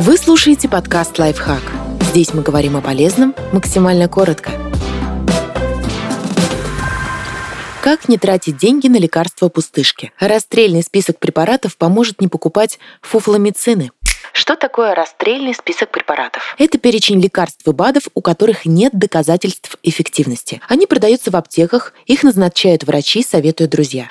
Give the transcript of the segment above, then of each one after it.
Вы слушаете подкаст «Лайфхак». Здесь мы говорим о полезном максимально коротко. Как не тратить деньги на лекарства-пустышки? Расстрельный список препаратов поможет не покупать фуфломицины. Что такое расстрельный список препаратов? Это перечень лекарств и БАДов, у которых нет доказательств эффективности. Они продаются в аптеках, их назначают врачи, советуют друзья.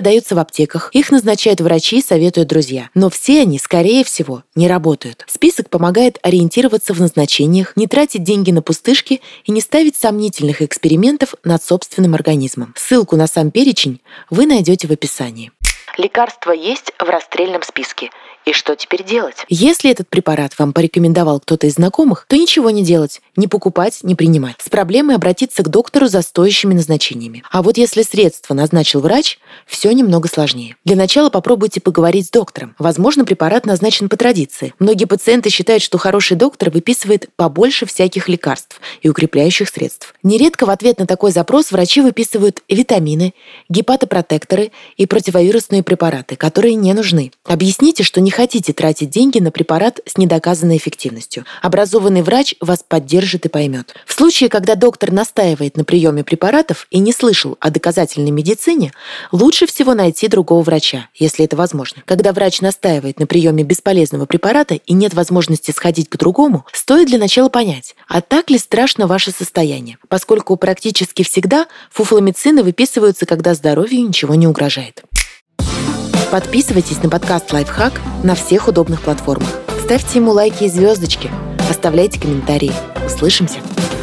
Но все они, скорее всего, не работают. Список помогает ориентироваться в назначениях, не тратить деньги на пустышки и не ставить сомнительных экспериментов над собственным организмом. Ссылку на сам перечень вы найдете в описании. Лекарства есть в расстрельном списке. И что теперь делать? Если этот препарат вам порекомендовал кто-то из знакомых, то ничего не делать, не покупать, не принимать. С проблемой обратиться к доктору за стоящими назначениями. А вот если средство назначил врач, все немного сложнее. Для начала попробуйте поговорить с доктором. Возможно, препарат назначен по традиции. Многие пациенты считают, что хороший доктор выписывает побольше всяких лекарств и укрепляющих средств. Нередко в ответ на такой запрос врачи выписывают витамины, гепатопротекторы и противовирусные препараты, которые не нужны. Объясните, что не хотите тратить деньги на препарат с недоказанной эффективностью. Образованный врач вас поддержит и поймет. В случае, когда доктор настаивает на приеме препаратов и не слышал о доказательной медицине, лучше всего найти другого врача, если это возможно. Когда врач настаивает на приеме бесполезного препарата и нет возможности сходить к другому, стоит для начала понять, а так ли страшно ваше состояние, поскольку практически всегда фуфломицины выписываются, когда здоровью ничего не угрожает. Подписывайтесь на подкаст «Лайфхак» на всех удобных платформах. Ставьте ему лайки и звездочки. Оставляйте комментарии. Услышимся!